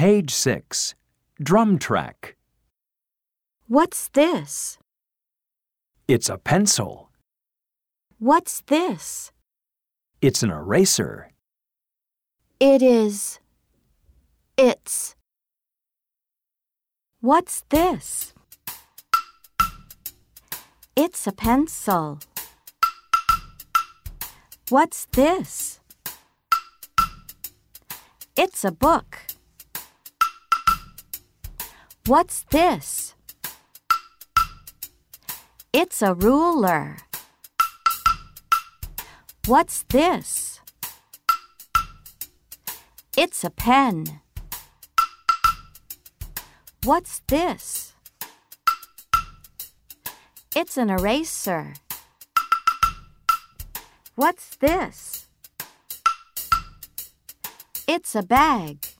Page 6. Drum track. What's this? It's a pencil. What's this? It's an eraser. It is. It's. What's this? It's a pencil. What's this? It's a book. What's this? It's a ruler. What's this? It's a pen. What's this? It's an eraser. What's this? It's a bag.